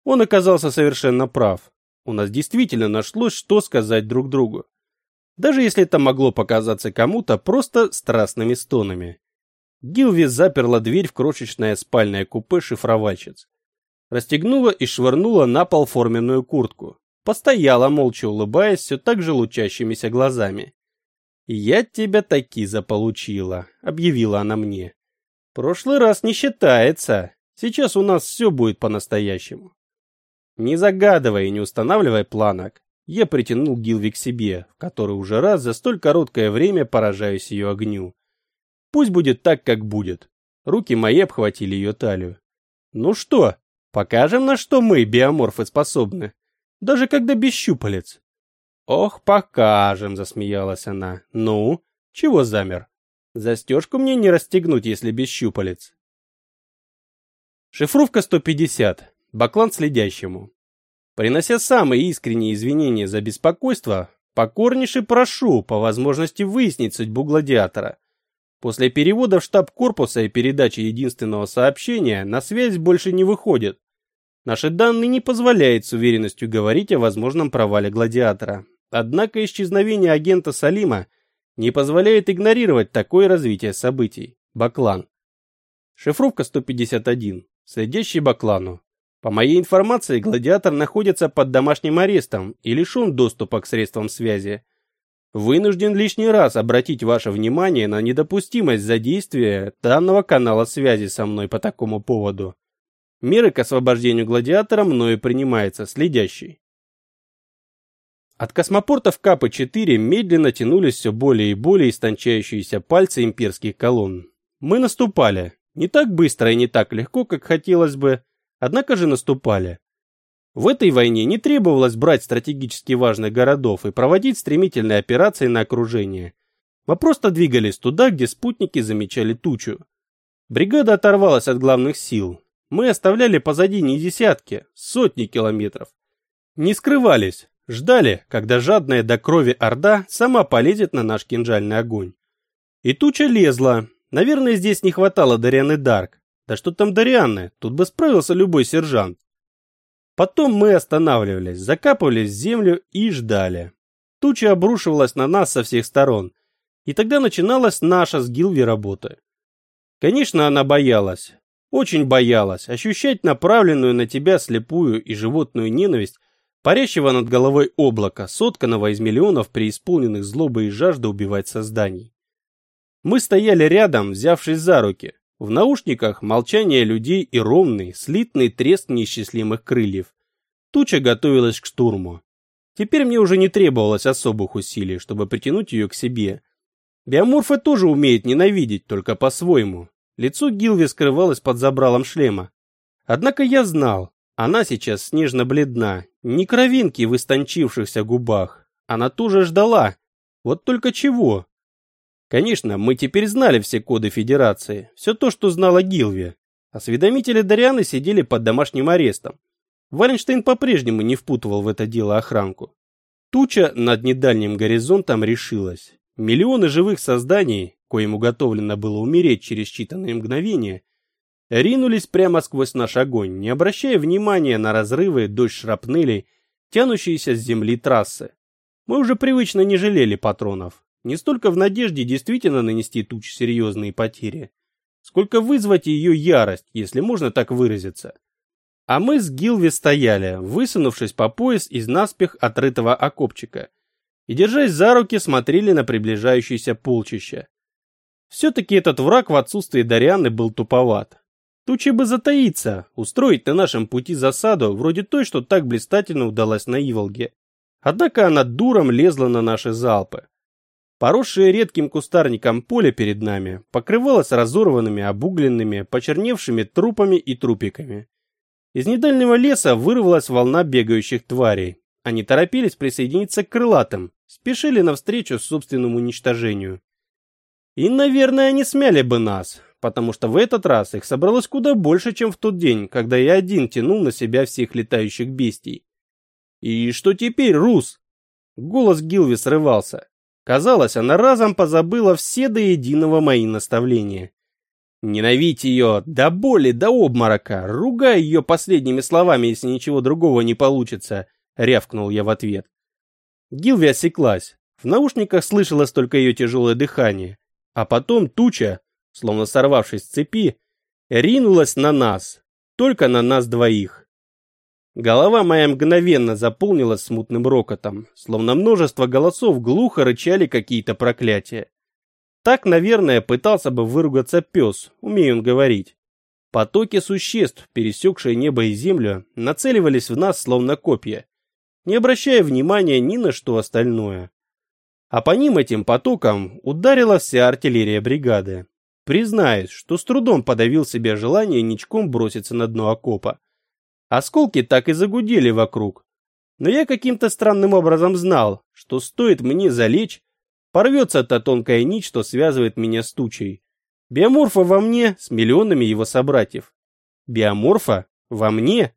Он оказался совершенно прав. У нас действительно нашлось, что сказать друг другу. Даже если это могло показаться кому-то просто страстными стонами. Гилви заперла дверь в крошечное спальное купе шифровальщиц. Расстегнула и швырнула на пол форменную куртку. Постояла, молча улыбаясь, все так же лучащимися глазами. «Я тебя таки заполучила», — объявила она мне. «Прошлый раз не считается. Сейчас у нас все будет по-настоящему». Не загадывая и не устанавливая планок, я притянул Гилви к себе, в который уже раз за столь короткое время поражаюсь ее огню. Пусть будет так, как будет. Руки мои обхватили ее талию. Ну что, покажем, на что мы, биоморфы, способны? Даже когда без щупалец. Ох, покажем, засмеялась она. Ну, чего замер? Застежку мне не расстегнуть, если без щупалец. Шифровка 150. Баклан следящему. Принося самые искренние извинения за беспокойство, покорнейше прошу по возможности выяснить судьбу гладиатора. После перевода в штаб корпуса и передачи единственного сообщения на связь больше не выходит. Наши данные не позволяют с уверенностью говорить о возможном провале гладиатора. Однако исчезновение агента Салима не позволяет игнорировать такое развитие событий. Баклан. Шифровка 151. Следящий Баклану. По моей информации, гладиатор находится под домашним арестом и лишен доступа к средствам связи. Вынужден лишний раз обратить ваше внимание на недопустимость задействия данного канала связи со мной по такому поводу. Меры к освобождению гладиатора мною принимаются, следящий. От космопортов Капы-4 медленно тянулись все более и более истончающиеся пальцы имперских колонн. Мы наступали. Не так быстро и не так легко, как хотелось бы, однако же наступали. В этой войне не требовалось брать стратегически важных городов и проводить стремительные операции на окружение. Мы просто двигались туда, где спутники замечали тучу. Бригада оторвалась от главных сил. Мы оставляли позади не десятки, сотни километров. Не скрывались, ждали, когда жадная до крови орда сама полезет на наш кинжальный огонь. И туча лезла. Наверное, здесь не хватало Дарианы Дарк. Да что там Дарианы, тут бы справился любой сержант. Потом мы останавливались, закапывались в землю и ждали. Туча обрушивалась на нас со всех сторон. И тогда начиналась наша с Гилви работа. Конечно, она боялась. Очень боялась ощущать направленную на тебя слепую и животную ненависть парящего над головой облака, сотканного из миллионов преисполненных злобы и жажды убивать созданий. Мы стояли рядом, взявшись за руки. В наушниках молчание людей и ровный, слитный треск неисчислимых крыльев. Туча готовилась к штурму. Теперь мне уже не требовалось особых усилий, чтобы притянуть ее к себе. Биоморфы тоже умеют ненавидеть, только по-своему. Лицо Гилви скрывалось под забралом шлема. Однако я знал, она сейчас снежно-бледна, ни кровинки в истончившихся губах. Она тоже ждала. Вот только чего? Конечно, мы теперь знали все коды Федерации, все то, что знала Гилви. Осведомители Дарианы сидели под домашним арестом. Валенштейн по-прежнему не впутывал в это дело охранку. Туча над недальним горизонтом решилась. Миллионы живых созданий, коим уготовлено было умереть через считанные мгновения, ринулись прямо сквозь наш огонь, не обращая внимания на разрывы, дождь шрапнелей, тянущиеся с земли трассы. Мы уже привычно не жалели патронов. Не столько в надежде действительно нанести туче серьезные потери, сколько вызвать ее ярость, если можно так выразиться. А мы с Гилви стояли, высунувшись по пояс из наспех отрытого окопчика, и, держась за руки, смотрели на приближающееся полчище. Все-таки этот враг в отсутствии Дарианы был туповат. Туче бы затаиться, устроить на нашем пути засаду, вроде той, что так блистательно удалась на Иволге. Однако она дуром лезла на наши залпы. Поросшее редким кустарником поле перед нами покрывалось разорванными, обугленными, почерневшими трупами и трупиками. Из недальнего леса вырвалась волна бегающих тварей. Они торопились присоединиться к крылатым, спешили навстречу собственному уничтожению. И, наверное, они смяли бы нас, потому что в этот раз их собралось куда больше, чем в тот день, когда я один тянул на себя всех летающих бестий. «И что теперь, Рус?» Голос Гилви срывался. Казалось, она разом позабыла все до единого мои наставления. Ненавидь ее до боли, до обморока, ругай ее последними словами, если ничего другого не получится, рявкнул я в ответ. Гилви осеклась. В наушниках слышалось только ее тяжелое дыхание. А потом туча, словно сорвавшись с цепи, ринулась на нас. Только на нас двоих. Голова моя мгновенно заполнилась смутным рокотом, словно множество голосов глухо рычали какие-то проклятия. Так, наверное, пытался бы выругаться пес, умея он говорить. Потоки существ, пересекшие небо и землю, нацеливались в нас словно копья, не обращая внимания ни на что остальное. А по ним этим потокам ударила вся артиллерия бригады. Признаюсь, что с трудом подавил себе желание ничком броситься на дно окопа. Осколки так и загудели вокруг. Но я каким-то странным образом знал, что стоит мне залечь, порвется та тонкая нить, что связывает меня с тучей. Биоморфа во мне с миллионами его собратьев. Биоморфа? Во мне?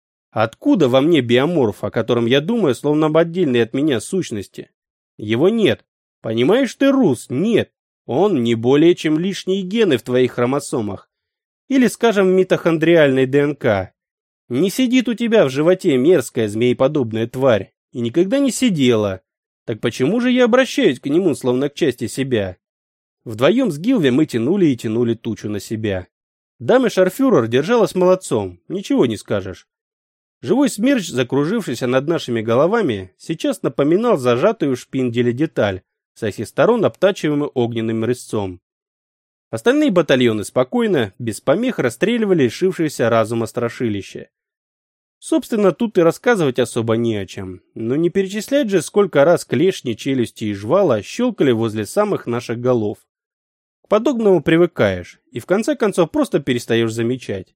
Откуда во мне биоморф, о котором я думаю, словно об отдельной от меня сущности? Его нет. Понимаешь ты, Рус, нет. Он не более чем лишние гены в твоих хромосомах. Или, скажем, митохондриальной ДНК. Не сидит у тебя в животе мерзкая змееподобная тварь. И никогда не сидела. Так почему же я обращаюсь к нему, словно к части себя? Вдвоем с Гилви мы тянули и тянули тучу на себя. Дама Шарфюрер держалась молодцом, ничего не скажешь. Живой смерч, закружившийся над нашими головами, сейчас напоминал зажатую в шпинделе деталь, со всех сторон обтачиваемую огненным резцом. Остальные батальоны спокойно, без помех расстреливали лишившееся разума страшилище. Собственно, тут и рассказывать особо не о чем, но не перечислять же, сколько раз клешни, челюсти и жвала щелкали возле самых наших голов. К подобному привыкаешь, и в конце концов просто перестаешь замечать.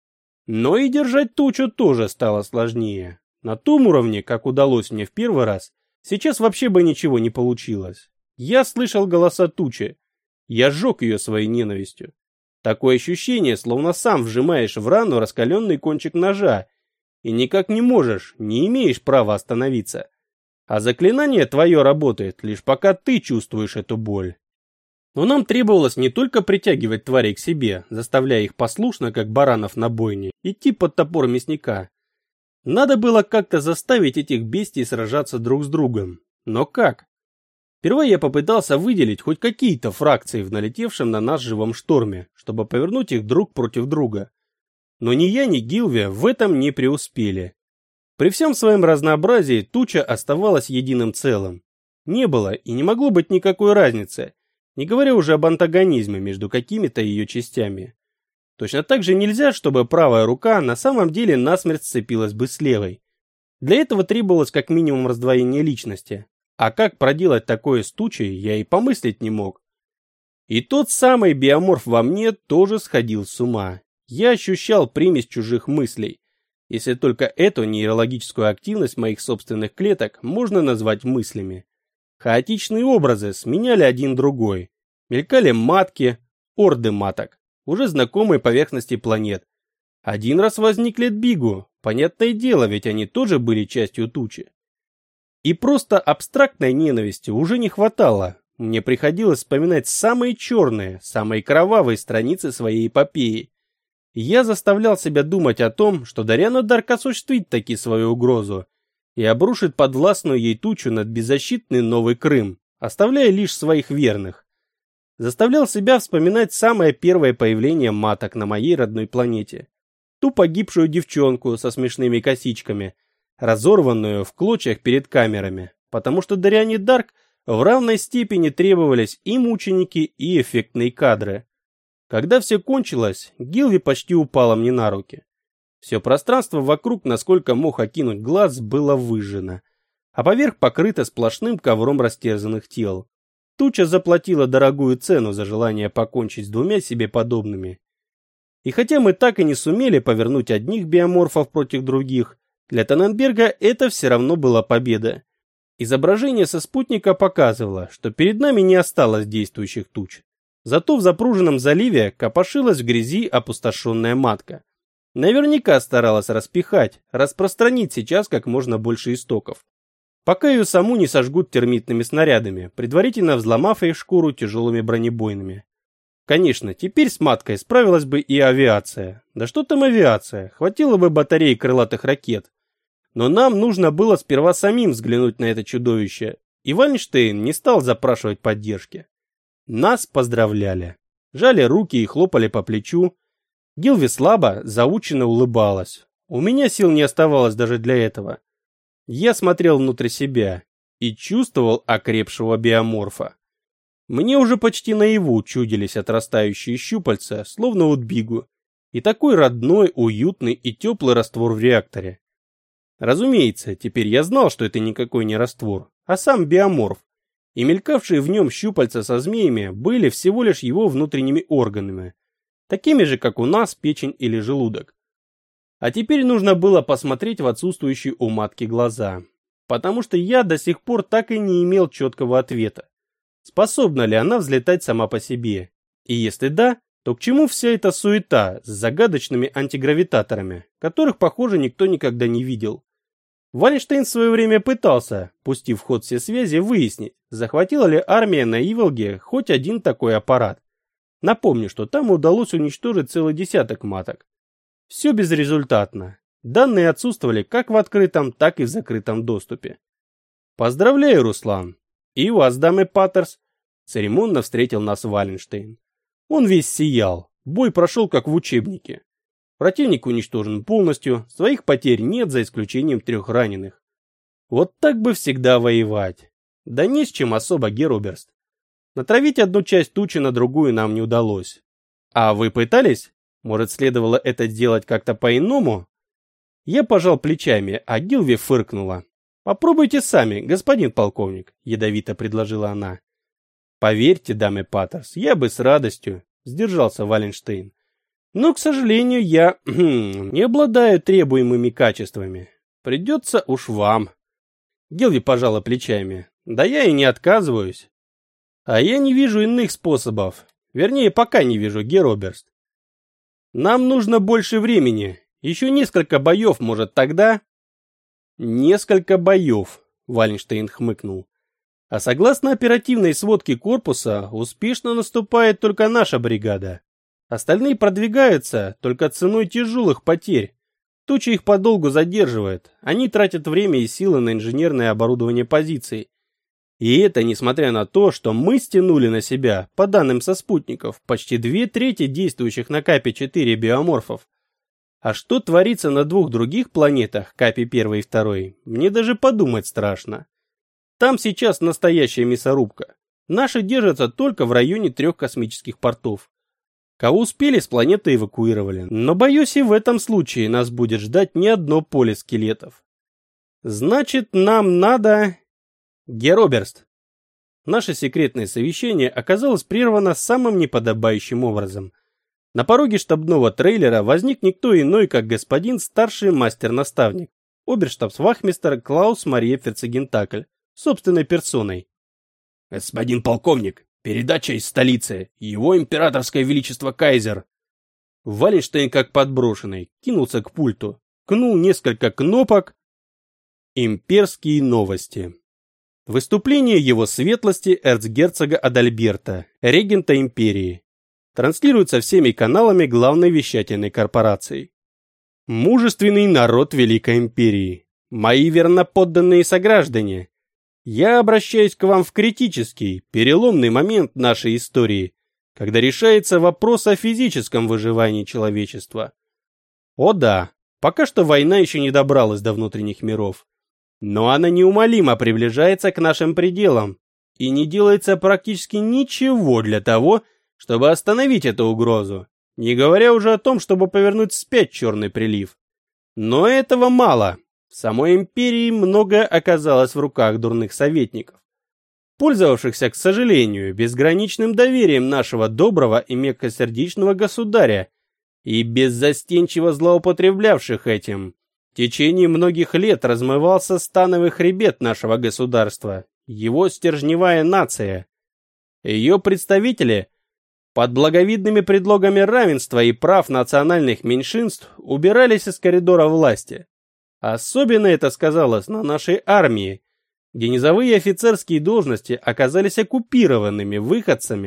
Но и держать тучу тоже стало сложнее. На том уровне, как удалось мне в первый раз, сейчас вообще бы ничего не получилось. Я слышал голоса тучи. Я сжег ее своей ненавистью. Такое ощущение, словно сам вжимаешь в рану раскаленный кончик ножа, и никак не можешь, не имеешь права остановиться. А заклинание твое работает, лишь пока ты чувствуешь эту боль. Но нам требовалось не только притягивать тварей к себе, заставляя их послушно, как баранов на бойне, идти под топор мясника. Надо было как-то заставить этих бестий сражаться друг с другом. Но как? Впервые я попытался выделить хоть какие-то фракции в налетевшем на нас живом шторме, чтобы повернуть их друг против друга. Но ни я, ни Гилви в этом не преуспели. При всем своем разнообразии туча оставалась единым целым. Не было и не могло быть никакой разницы, не говоря уже об антагонизме между какими-то ее частями. Точно так же нельзя, чтобы правая рука на самом деле насмерть сцепилась бы с левой. Для этого требовалось как минимум раздвоение личности. А как проделать такое с тучей, я и помыслить не мог. И тот самый биоморф во мне тоже сходил с ума. Я ощущал примесь чужих мыслей, если только эту нейрологическую активность моих собственных клеток можно назвать мыслями. Хаотичные образы сменяли один другой. Мелькали матки, орды маток, уже знакомые поверхности планет. Один раз возникли Бигу, понятное дело, ведь они тоже были частью тучи. И просто абстрактной ненависти уже не хватало. Мне приходилось вспоминать самые черные, самые кровавые страницы своей эпопеи. Я заставлял себя думать о том, что Дарьяна Дарк осуществит таки свою угрозу и обрушит подвластную ей тучу над беззащитный Новый Крым, оставляя лишь своих верных. Заставлял себя вспоминать самое первое появление маток на моей родной планете. Ту погибшую девчонку со смешными косичками, разорванную в клочьях перед камерами, потому что Дарьяне Дарк в равной степени требовались и мученики, и эффектные кадры. Когда все кончилось, Гилви почти упала мне на руки. Все пространство вокруг, насколько мог окинуть глаз, было выжжено, а поверх покрыто сплошным ковром растерзанных тел. Туча заплатила дорогую цену за желание покончить с двумя себе подобными. И хотя мы так и не сумели повернуть одних биоморфов против других, для Таненберга это все равно была победа. Изображение со спутника показывало, что перед нами не осталось действующих туч. Зато в запруженном заливе копошилась в грязи опустошенная матка. Наверняка старалась распихать, распространить сейчас как можно больше истоков. Пока ее саму не сожгут термитными снарядами, предварительно взломав ей шкуру тяжелыми бронебойными. Конечно, теперь с маткой справилась бы и авиация. Да что там авиация, хватило бы батареи крылатых ракет. Но нам нужно было сперва самим взглянуть на это чудовище, и Вальнштейн не стал запрашивать поддержки. Нас поздравляли, жали руки и хлопали по плечу. Гилви слабо, заученно улыбалась. У меня сил не оставалось даже для этого. Я смотрел внутрь себя и чувствовал окрепшего биоморфа. Мне уже почти наяву чудились отрастающие щупальца, словно у Дбигу, и такой родной, уютный и теплый раствор в реакторе. Разумеется, теперь я знал, что это никакой не раствор, а сам биоморф, и мелькавшие в нем щупальца со змеями были всего лишь его внутренними органами, такими же, как у нас печень или желудок. А теперь нужно было посмотреть в отсутствующие у матки глаза, потому что я до сих пор так и не имел четкого ответа. Способна ли она взлетать сама по себе? И если да, то к чему вся эта суета с загадочными антигравитаторами, которых, похоже, никто никогда не видел? Вальнштейн в свое время пытался, пустив в ход все связи, выяснить, захватила ли армия на Иволге хоть один такой аппарат. Напомню, что там удалось уничтожить целый десяток маток. Все безрезультатно. Данные отсутствовали как в открытом, так и в закрытом доступе. Поздравляю, Руслан. И вас, дамы Паттерс. Церемонно встретил нас Вальнштейн. Он весь сиял. Бой прошел как в учебнике. Противник уничтожен полностью, своих потерь нет, за исключением 3 раненых. Вот так бы всегда воевать. Да не с чем особо, Героберст. Натравить одну часть тучи на другую нам не удалось. А вы пытались? Может, следовало это сделать как-то по-иному? Я пожал плечами, а Гилви фыркнула. «Попробуйте сами, господин полковник», — ядовито предложила она. «Поверьте, дамы Паттерс, я бы с радостью», — сдержался Вальнштейн. «Но, к сожалению, я не обладаю требуемыми качествами. Придется уж вам». Гилви пожала плечами. «Да я и не отказываюсь». «А я не вижу иных способов. Вернее, пока не вижу, Героберст. Нам нужно больше времени. Еще несколько боев, может, тогда...» «Несколько боев», — Вальнштейн хмыкнул. «А согласно оперативной сводке корпуса, успешно наступает только наша бригада. Остальные продвигаются только ценой тяжелых потерь. Туча их подолгу задерживает. Они тратят время и силы на инженерное оборудование позиций. И это несмотря на то, что мы стянули на себя, по данным со спутников, почти 2/3 действующих на Капе-4 биоморфов. А что творится на 2 других планетах, Капе-1 и 2, мне даже подумать страшно. Там сейчас настоящая мясорубка. Наши держатся только в районе 3 космических портов. Кого успели, с планеты эвакуировали. Но, боюсь, и в этом случае нас будет ждать не одно поле скелетов. Значит, нам надо... Героберст. Наше секретное совещание оказалось прервано самым неподобающим образом. На пороге штабного трейлера возник никто иной, как господин старший мастер-наставник, оберштабсвахмистер Клаус Мария Ферцегентакль, собственной персоной. «Господин полковник, передача из столицы, его императорское величество Кайзер!» Вальнштейн, как подброшенный, кинулся к пульту, ткнул несколько кнопок. Имперские новости. Выступление его светлости эрцгерцога Адальберта, регента империи. Транслируется всеми каналами главной вещательной корпорации. Мужественный народ Великой Империи, мои верноподданные сограждане, я обращаюсь к вам в критический, переломный момент нашей истории, когда решается вопрос о физическом выживании человечества. О да, пока что война еще не добралась до внутренних миров, но она неумолимо приближается к нашим пределам, и не делается практически ничего для того, чтобы остановить эту угрозу, не говоря уже о том, чтобы повернуть вспять черный прилив. Но этого мало. В самой империи многое оказалось в руках дурных советников, пользовавшихся, к сожалению, безграничным доверием нашего доброго и мягкосердечного государя и беззастенчиво злоупотреблявших этим. В течение многих лет размывался становый хребет нашего государства, его стержневая нация. Ее представители под благовидными предлогами равенства и прав национальных меньшинств убирались из коридора власти. Особенно это сказалось на нашей армии, где низовые офицерские должности оказались оккупированными выходцами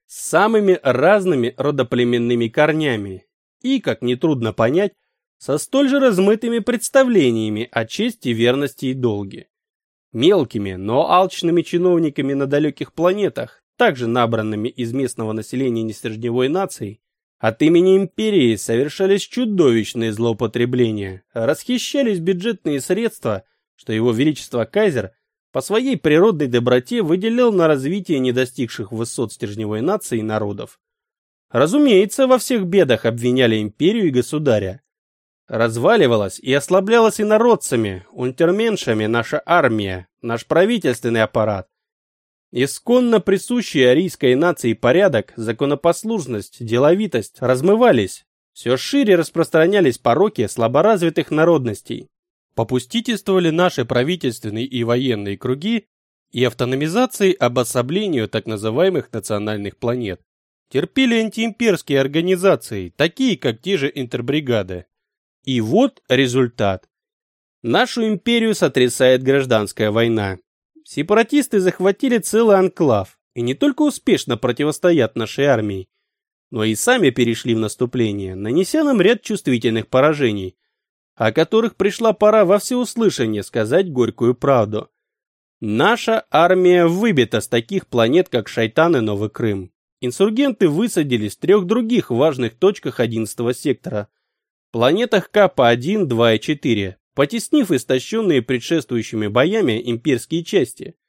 с самыми разными родоплеменными корнями и, как нетрудно понять, со столь же размытыми представлениями о чести, верности и долге. Мелкими, но алчными чиновниками на далеких планетах, также набранными из местного населения нестержневой нации, от имени империи совершались чудовищные злоупотребления, расхищались бюджетные средства, что его величество кайзер по своей природной доброте выделял на развитие недостигших высот стержневой нации народов. Разумеется, во всех бедах обвиняли империю и государя. Разваливалась и ослаблялась инородцами, унтерменшами наша армия, наш правительственный аппарат. Исконно присущие арийской нации порядок, законопослушность, деловитость размывались, все шире распространялись пороки слаборазвитых народностей. Попустительствовали наши правительственные и военные круги и автономизации обособлению так называемых национальных планет. Терпели антиимперские организации, такие как те же интербригады. И вот результат. Нашу империю сотрясает гражданская война. Сепаратисты захватили целый анклав и не только успешно противостоят нашей армии, но и сами перешли в наступление, нанеся нам ряд чувствительных поражений, о которых пришла пора во всеуслышание сказать горькую правду. Наша армия выбита с таких планет, как Шайтан и Новый Крым. Инсургенты высадились в 3 других важных точках 11-го сектора, планетах Капа-1, 2 и 4, потеснив истощенные предшествующими боями имперские части.